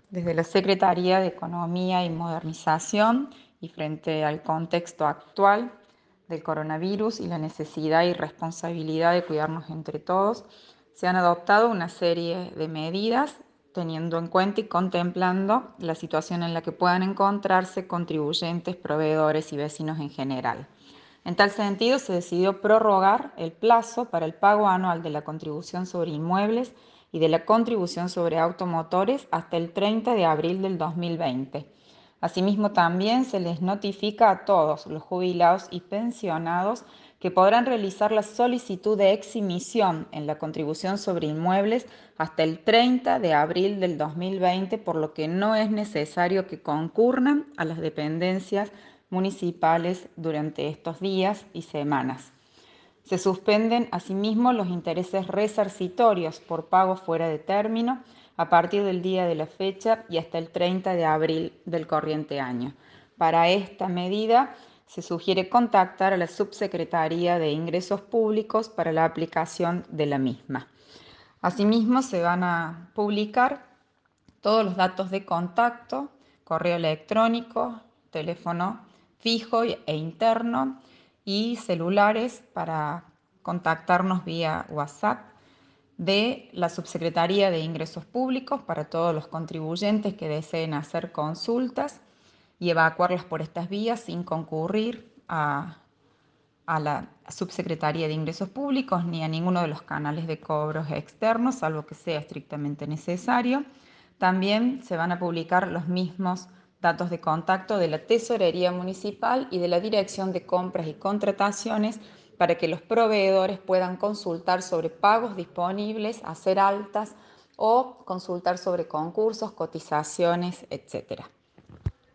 Desde la Secretaría de Economía y Modernización y frente al contexto actual del coronavirus y la necesidad y responsabilidad de cuidarnos entre todos, se han adoptado una serie de medidas teniendo en cuenta y contemplando la situación en la que puedan encontrarse contribuyentes, proveedores y vecinos en general. En tal sentido, se decidió prorrogar el plazo para el pago anual de la contribución sobre inmuebles y de la contribución sobre automotores hasta el 30 de abril del 2020. Asimismo, también se les notifica a todos los jubilados y pensionados que podrán realizar la solicitud de exhibición en la contribución sobre inmuebles hasta el 30 de abril del 2020, por lo que no es necesario que concurran a las dependencias municipales durante estos días y semanas. Se suspenden asimismo los intereses resarcitorios por pago fuera de término a partir del día de la fecha y hasta el 30 de abril del corriente año. Para esta medida se sugiere contactar a la Subsecretaría de Ingresos Públicos para la aplicación de la misma. Asimismo, se van a publicar todos los datos de contacto, correo electrónico, teléfono fijo e interno y celulares para contactarnos vía WhatsApp de la Subsecretaría de Ingresos Públicos para todos los contribuyentes que deseen hacer consultas y evacuarlas por estas vías sin concurrir a la Subsecretaría de Ingresos Públicos ni a ninguno de los canales de cobros externos, salvo que sea estrictamente necesario. También se van a publicar los mismos datos de contacto de la Tesorería Municipal y de la Dirección de Compras y Contrataciones para que los proveedores puedan consultar sobre pagos disponibles, hacer altas o consultar sobre concursos, cotizaciones, etc.